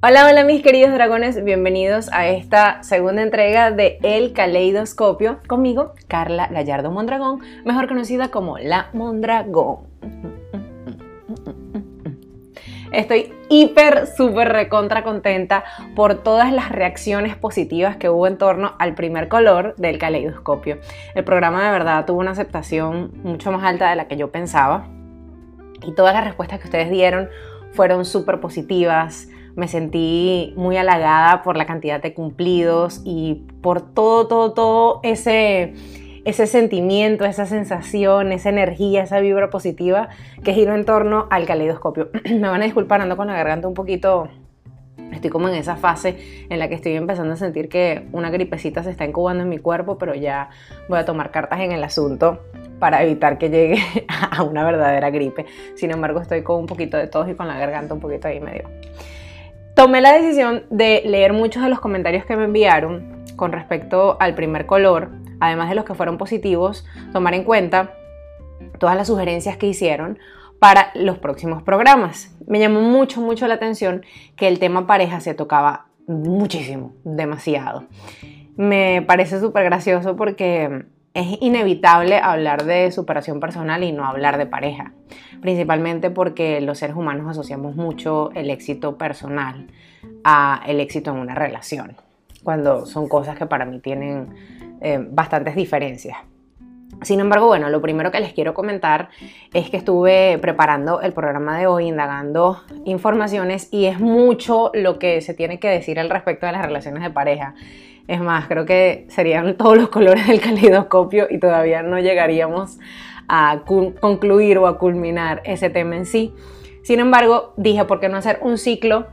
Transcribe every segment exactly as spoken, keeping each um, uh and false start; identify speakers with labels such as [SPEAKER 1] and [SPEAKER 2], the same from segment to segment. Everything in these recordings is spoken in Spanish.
[SPEAKER 1] Hola, hola mis queridos dragones, bienvenidos a esta segunda entrega de El Caleidoscopio, conmigo, Carla Gallardo Mondragón, mejor conocida como La Mondragón. Estoy hiper, súper recontra contenta por todas las reacciones positivas que hubo en torno al primer color del caleidoscopio. El programa de verdad tuvo una aceptación mucho más alta de la que yo pensaba y todas las respuestas que ustedes dieron fueron súper positivas. Me sentí muy halagada por la cantidad de cumplidos y por todo, todo, todo ese, ese sentimiento, esa sensación, esa energía, esa vibra positiva que giró en torno al caleidoscopio. Me van a disculpar, ando con la garganta un poquito, estoy como en esa fase en la que estoy empezando a sentir que una gripecita se está incubando en mi cuerpo, pero ya voy a tomar cartas en el asunto para evitar que llegue a una verdadera gripe. Sin embargo, estoy con un poquito de tos y con la garganta un poquito ahí medio. Tomé la decisión de leer muchos de los comentarios que me enviaron con respecto al primer color, además de los que fueron positivos, tomar en cuenta todas las sugerencias que hicieron para los próximos programas. Me llamó mucho, mucho la atención que el tema pareja se tocaba muchísimo, demasiado. Me parece súper gracioso porque es inevitable hablar de superación personal y no hablar de pareja, principalmente porque los seres humanos asociamos mucho el éxito personal a el éxito en una relación, cuando son cosas que para mí tienen eh, bastantes diferencias. Sin embargo, bueno, lo primero que les quiero comentar es que estuve preparando el programa de hoy, indagando informaciones, y es mucho lo que se tiene que decir al respecto de las relaciones de pareja. Es más, creo que serían todos los colores del caleidoscopio y todavía no llegaríamos a concluir o a culminar ese tema en sí. Sin embargo, dije, ¿por qué no hacer un ciclo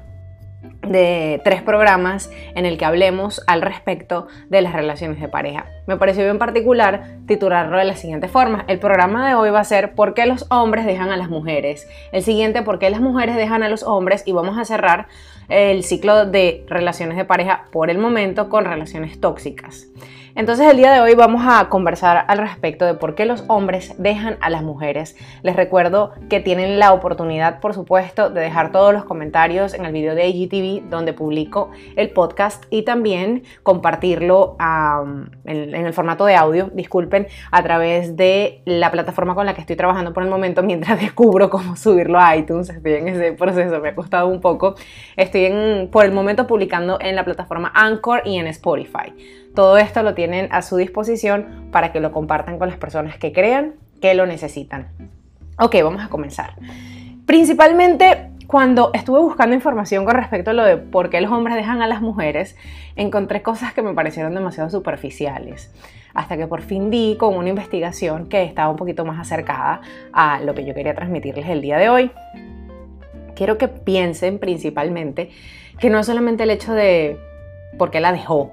[SPEAKER 1] de tres programas en el que hablemos al respecto de las relaciones de pareja? Me pareció bien particular titularlo de la siguiente forma. El programa de hoy va a ser ¿por qué los hombres dejan a las mujeres? El siguiente, ¿por qué las mujeres dejan a los hombres? Y vamos a cerrar el ciclo de relaciones de pareja por el momento con relaciones tóxicas. Entonces el día de hoy vamos a conversar al respecto de por qué los hombres dejan a las mujeres. Les recuerdo que tienen la oportunidad, por supuesto, de dejar todos los comentarios en el video de I G T V donde publico el podcast y también compartirlo um, en, en el formato de audio, disculpen, a través de la plataforma con la que estoy trabajando por el momento mientras descubro cómo subirlo a iTunes. Estoy en ese proceso, me ha costado un poco. Estoy en, por el momento publicando en la plataforma Anchor y en Spotify. Todo esto lo tienen a su disposición para que lo compartan con las personas que crean que lo necesitan. Ok, vamos a comenzar. Principalmente, cuando estuve buscando información con respecto a lo de por qué los hombres dejan a las mujeres, encontré cosas que me parecieron demasiado superficiales. Hasta que por fin di con una investigación que estaba un poquito más acercada a lo que yo quería transmitirles el día de hoy. Quiero que piensen principalmente que no es solamente el hecho de por qué la dejó,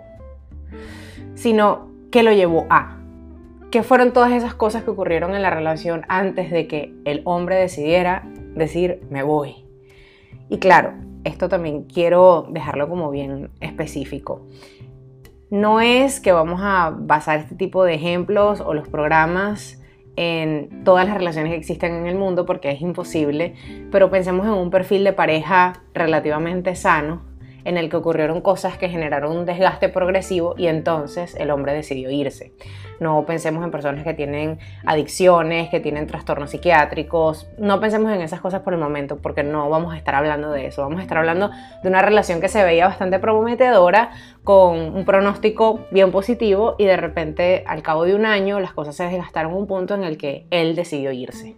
[SPEAKER 1] sino qué lo llevó a. ¿Qué fueron todas esas cosas que ocurrieron en la relación antes de que el hombre decidiera decir me voy? Y claro, esto también quiero dejarlo como bien específico. No es que vamos a basar este tipo de ejemplos o los programas en todas las relaciones que existen en el mundo porque es imposible, pero pensemos en un perfil de pareja relativamente sano en el que ocurrieron cosas que generaron un desgaste progresivo y entonces el hombre decidió irse. No pensemos en personas que tienen adicciones, que tienen trastornos psiquiátricos. No pensemos en esas cosas por el momento porque no vamos a estar hablando de eso. Vamos a estar hablando de una relación que se veía bastante prometedora, con un pronóstico bien positivo, y de repente al cabo de un año las cosas se desgastaron a un punto en el que él decidió irse.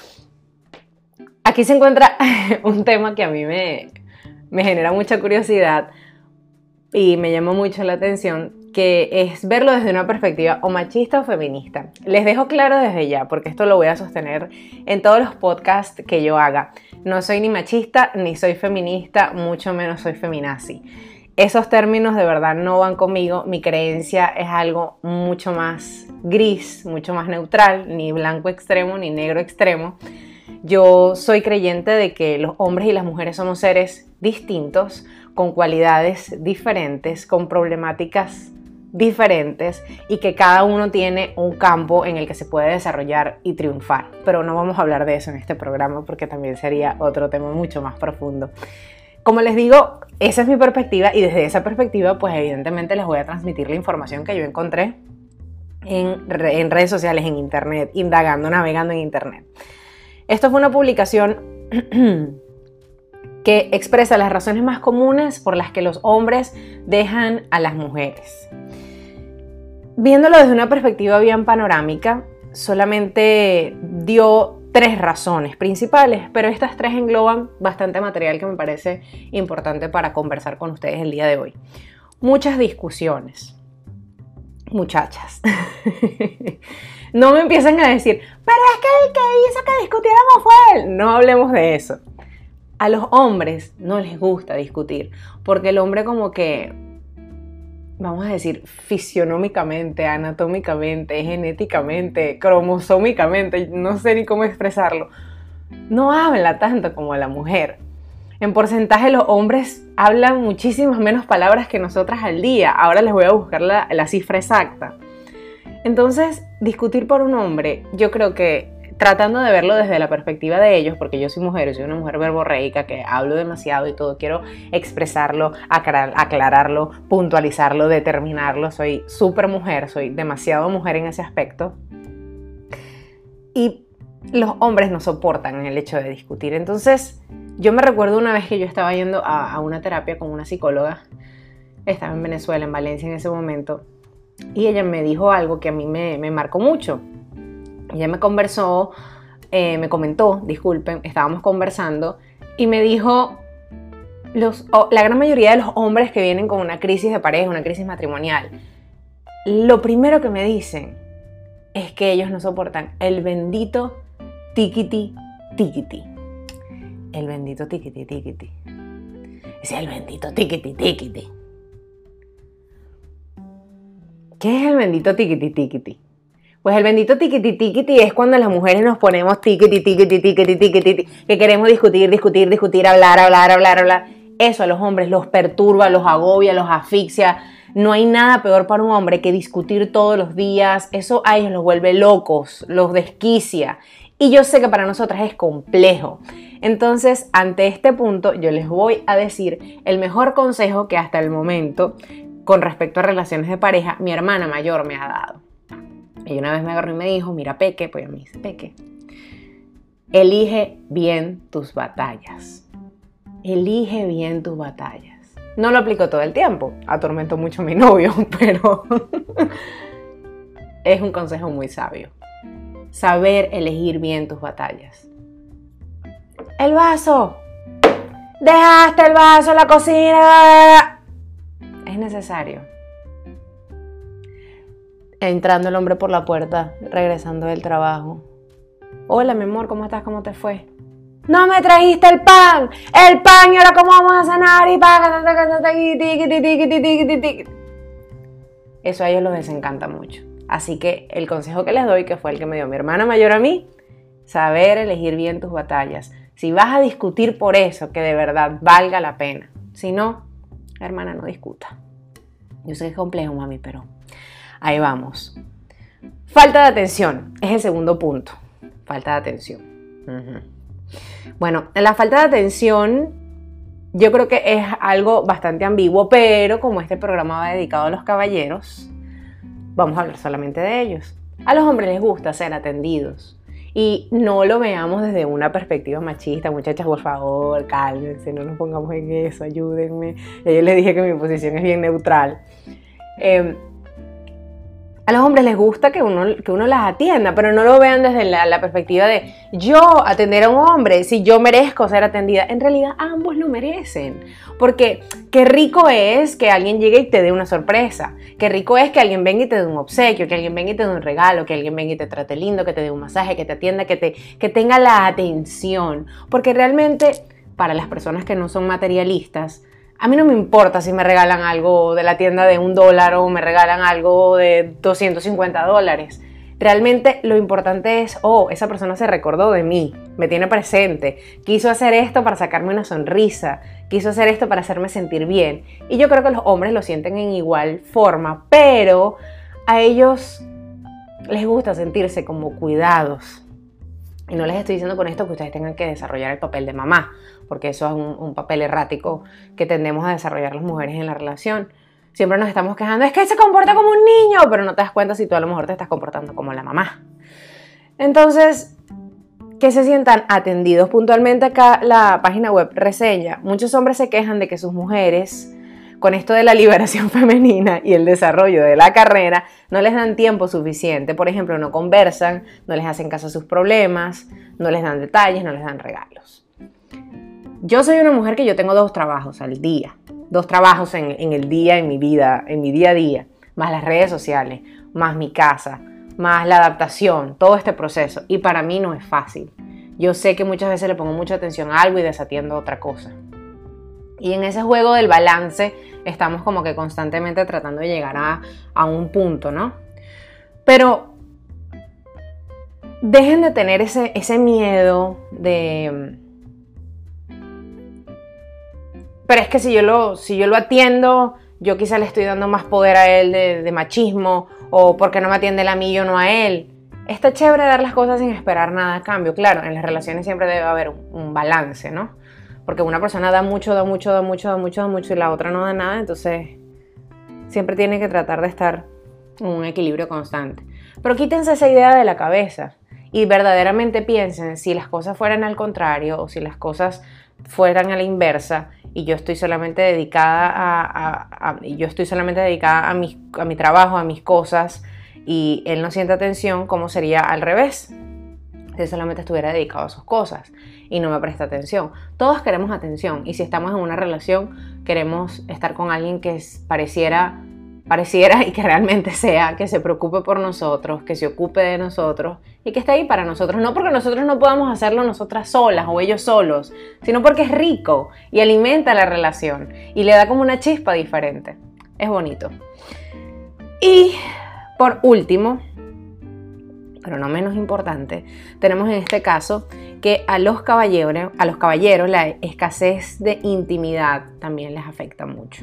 [SPEAKER 1] Aquí se encuentra un tema que a mí me... me genera mucha curiosidad y me llama mucho la atención, que es verlo desde una perspectiva o machista o feminista. Les dejo claro desde ya, porque esto lo voy a sostener en todos los podcasts que yo haga. No soy ni machista ni soy feminista, mucho menos soy feminazi. Esos términos de verdad no van conmigo. Mi creencia es algo mucho más gris, mucho más neutral, ni blanco extremo ni negro extremo. Yo soy creyente de que los hombres y las mujeres somos seres distintos, con cualidades diferentes, con problemáticas diferentes y que cada uno tiene un campo en el que se puede desarrollar y triunfar. Pero no vamos a hablar de eso en este programa porque también sería otro tema mucho más profundo. como les digo, esa es mi perspectiva y desde esa perspectiva, pues evidentemente les voy a transmitir la información que yo encontré en, en redes sociales, en internet, indagando, navegando en internet. Esto fue una publicación que expresa las razones más comunes por las que los hombres dejan a las mujeres. Viéndolo desde una perspectiva bien panorámica, solamente dio tres razones principales, pero estas tres engloban bastante material que me parece importante para conversar con ustedes el día de hoy. Muchas discusiones. Muchachas, no me empiecen a decir, pero es que el que hizo que discutiéramos fue él. No hablemos de eso. A los hombres no les gusta discutir, porque el hombre como que, vamos a decir, fisionómicamente, anatómicamente, genéticamente, cromosómicamente, no sé ni cómo expresarlo, no habla tanto como la mujer. En porcentaje los hombres hablan muchísimas menos palabras que nosotras al día. Ahora les voy a buscar la, la cifra exacta. Entonces, discutir por un hombre, yo creo que tratando de verlo desde la perspectiva de ellos, porque yo soy mujer, soy una mujer verborreica que hablo demasiado y todo, quiero expresarlo, aclarar, aclararlo, puntualizarlo, determinarlo, soy súper mujer, soy demasiado mujer en ese aspecto. Y los hombres no soportan el hecho de discutir. Entonces, yo me recuerdo una vez que yo estaba yendo a, a una terapia con una psicóloga, estaba en Venezuela, en Valencia en ese momento, y ella me dijo algo que a mí me, me marcó mucho. Ella me conversó, eh, me comentó, disculpen, estábamos conversando, y me dijo, los, oh, la gran mayoría de los hombres que vienen con una crisis de pareja, una crisis matrimonial, lo primero que me dicen es que ellos no soportan el bendito tiquiti tiquiti. El bendito tiquiti tiquiti. Es el bendito tiquiti tiquiti. ¿Qué es el bendito tiquiti tiquiti? Pues el bendito tiquiti tiquiti es cuando las mujeres nos ponemos tiquiti tiquiti tiquiti tiquiti, que queremos discutir, discutir, discutir, hablar, hablar, hablar, hablar. Eso a los hombres los perturba, los agobia, los asfixia. No hay nada peor para un hombre que discutir todos los días. Eso a ellos los vuelve locos, los desquicia. Y yo sé que para nosotras es complejo. Entonces, ante este punto, yo les voy a decir el mejor consejo que hasta el momento, con respecto a relaciones de pareja, mi hermana mayor me ha dado. Y una vez me agarró y me dijo, mira Peque, pues a mí dice Peque, elige bien tus batallas. Elige bien tus batallas. No lo aplico todo el tiempo, atormento mucho a mi novio, pero es un consejo muy sabio. Saber elegir bien tus batallas. El vaso. Dejaste el vaso en la cocina. Es necesario. Entrando el hombre por la puerta, regresando del trabajo. Hola, mi amor, ¿cómo estás? ¿Cómo te fue? ¡No me trajiste el pan! ¡El pan! ¿Y ahora cómo vamos a cenar? Y eso a ellos los desencanta mucho. Así que el consejo que les doy, que fue el que me dio mi hermana mayor a mí, saber elegir bien tus batallas. Si vas a discutir por eso, que de verdad valga la pena. Si no, hermana, no discuta. Yo sé que es complejo, mami, pero ahí vamos. Falta de atención es el segundo punto. Falta de atención. Uh-huh. Bueno, la falta de atención yo creo que es algo bastante ambiguo, pero como este programa va dedicado a los caballeros, vamos a hablar solamente de ellos. A los hombres les gusta ser atendidos y no lo veamos desde una perspectiva machista. Muchachas, por favor, cálmense, no nos pongamos en eso, ayúdenme. Ya yo les dije que mi posición es bien neutral. Eh, A los hombres les gusta que uno, que uno las atienda, pero no lo vean desde la, la perspectiva de yo atender a un hombre, si yo merezco ser atendida. En realidad ambos lo merecen, porque qué rico es que alguien llegue y te dé una sorpresa, qué rico es que alguien venga y te dé un obsequio, que alguien venga y te dé un regalo, que alguien venga y te trate lindo, que te dé un masaje, que te atienda, que, te, que tenga la atención, porque realmente para las personas que no son materialistas, a mí no me importa si me regalan algo de la tienda de un dólar o me regalan algo de doscientos cincuenta dólares. Realmente lo importante es, oh, esa persona se recordó de mí, me tiene presente, quiso hacer esto para sacarme una sonrisa, quiso hacer esto para hacerme sentir bien. Y yo creo que los hombres lo sienten en igual forma, pero a ellos les gusta sentirse como cuidados. Y no les estoy diciendo con esto que ustedes tengan que desarrollar el papel de mamá, porque eso es un, un papel errático que tendemos a desarrollar las mujeres en la relación. Siempre nos estamos quejando, es que se comporta como un niño, pero no te das cuenta si tú a lo mejor te estás comportando como la mamá. Entonces, que se sientan atendidos. Puntualmente acá la página web reseña, muchos hombres se quejan de que sus mujeres, con esto de la liberación femenina y el desarrollo de la carrera, no les dan tiempo suficiente. Por ejemplo, no conversan, no les hacen caso a sus problemas, no les dan detalles, no les dan regalos. Yo soy una mujer que yo tengo dos trabajos al día, dos trabajos en, en el día, en mi vida, en mi día a día, más las redes sociales, más mi casa, más la adaptación, todo este proceso. Y para mí no es fácil. Yo sé que muchas veces le pongo mucha atención a algo y desatiendo otra cosa. Y en ese juego del balance estamos como que constantemente tratando de llegar a, a un punto, ¿no? Pero dejen de tener ese, ese miedo de... Pero es que si yo, lo, si yo lo atiendo, yo quizá le estoy dando más poder a él de, de machismo, o porque no me atiende él a mí, yo no a él. Está chévere dar las cosas sin esperar nada a cambio. Claro, en las relaciones siempre debe haber un, un balance, ¿no? Porque una persona da mucho, da mucho, da mucho, da mucho, da mucho y la otra no da nada, entonces siempre tiene que tratar de estar en un equilibrio constante. Pero quítense esa idea de la cabeza y verdaderamente piensen si las cosas fueran al contrario o si las cosas fueran a la inversa y yo estoy solamente dedicada a, a, a yo estoy solamente dedicada a, mis, a mi trabajo, a mis cosas y él no siente atención, ¿cómo sería al revés? Si él solamente estuviera dedicado a sus cosas y no me presta atención. Todos queremos atención y si estamos en una relación queremos estar con alguien que pareciera, pareciera y que realmente sea, que se preocupe por nosotros, que se ocupe de nosotros y que esté ahí para nosotros. No porque nosotros no podamos hacerlo nosotras solas o ellos solos, sino porque es rico y alimenta la relación y le da como una chispa diferente. Es bonito. Y por último, pero no menos importante, tenemos en este caso que a los caballeros, a los caballeros la escasez de intimidad también les afecta mucho.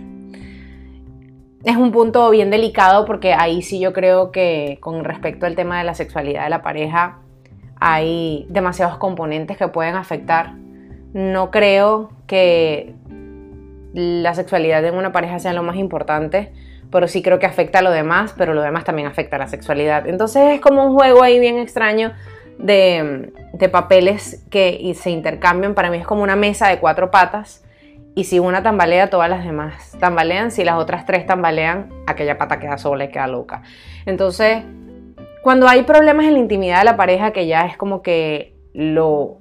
[SPEAKER 1] Es un punto bien delicado porque ahí sí yo creo que con respecto al tema de la sexualidad de la pareja hay demasiados componentes que pueden afectar. No creo que la sexualidad en una pareja sea lo más importante, pero sí creo que afecta a lo demás, pero lo demás también afecta a la sexualidad. Entonces es como un juego ahí bien extraño de, de papeles que se intercambian. Para mí es como una mesa de cuatro patas y si una tambalea, todas las demás tambalean. Si las otras tres tambalean, aquella pata queda sola y queda loca. Entonces, cuando hay problemas en la intimidad de la pareja, que ya es como que lo,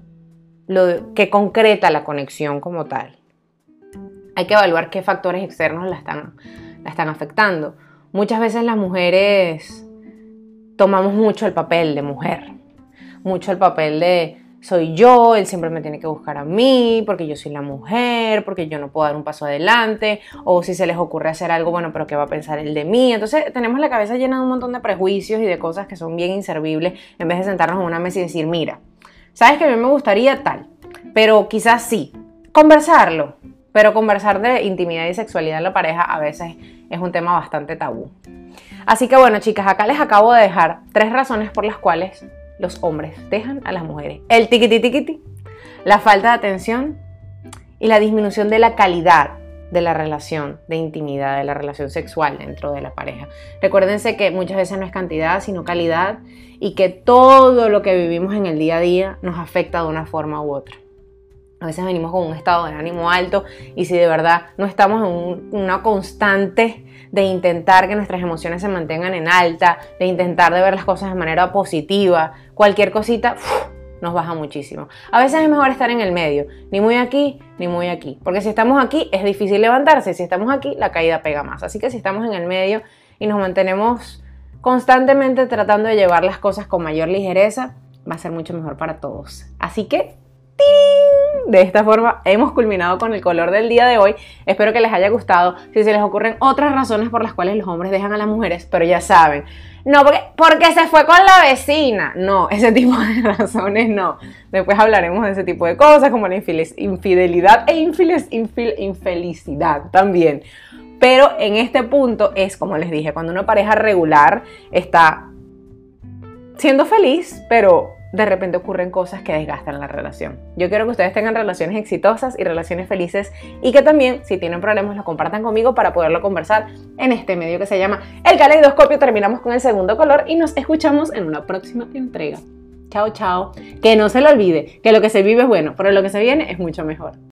[SPEAKER 1] lo que concreta la conexión como tal, hay que evaluar qué factores externos la están la están afectando. Muchas veces las mujeres tomamos mucho el papel de mujer, mucho el papel de soy yo, él siempre me tiene que buscar a mí, porque yo soy la mujer, porque yo no puedo dar un paso adelante, o si se les ocurre hacer algo, bueno, pero ¿qué va a pensar él de mí? Entonces tenemos la cabeza llena de un montón de prejuicios y de cosas que son bien inservibles, en vez de sentarnos en una mesa y decir, mira, sabes que a mí me gustaría tal, pero quizás sí, conversarlo. Pero conversar de intimidad y sexualidad en la pareja a veces es un tema bastante tabú. Así que bueno, chicas, acá les acabo de dejar tres razones por las cuales los hombres dejan a las mujeres. El tiquiti tiquiti, la falta de atención y la disminución de la calidad de la relación de intimidad, de la relación sexual dentro de la pareja. Recuérdense que muchas veces no es cantidad, sino calidad y que todo lo que vivimos en el día a día nos afecta de una forma u otra. A veces venimos con un estado de ánimo alto y si de verdad no estamos en un, una constante de intentar que nuestras emociones se mantengan en alta, de intentar de ver las cosas de manera positiva, cualquier cosita ¡uf!, nos baja muchísimo. A veces es mejor estar en el medio, ni muy aquí, ni muy aquí. Porque si estamos aquí es difícil levantarse, si estamos aquí la caída pega más. Así que si estamos en el medio y nos mantenemos constantemente tratando de llevar las cosas con mayor ligereza, va a ser mucho mejor para todos. Así que ¡ting! De esta forma hemos culminado con el color del día de hoy. Espero que les haya gustado. Si se les ocurren otras razones por las cuales los hombres dejan a las mujeres, pero ya saben, no porque, porque se fue con la vecina. No, ese tipo de razones no. Después hablaremos de ese tipo de cosas como la infidelidad e infeliz, infel, infelicidad también. Pero en este punto es, como les dije, cuando una pareja regular está siendo feliz, pero de repente ocurren cosas que desgastan la relación. Yo quiero que ustedes tengan relaciones exitosas y relaciones felices y que también, si tienen problemas, lo compartan conmigo para poderlo conversar en este medio que se llama El Caleidoscopio. Terminamos con el segundo color y nos escuchamos en una próxima entrega. Chao, chao. Que no se lo olvide, que lo que se vive es bueno, pero lo que se viene es mucho mejor.